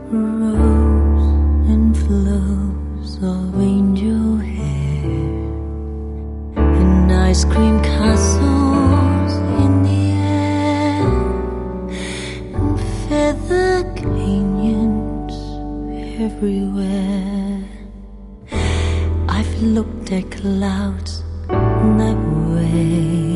rows and flows of angel hair and ice cream castles in the air and feather canyons everywhere. I've looked at clouds that way.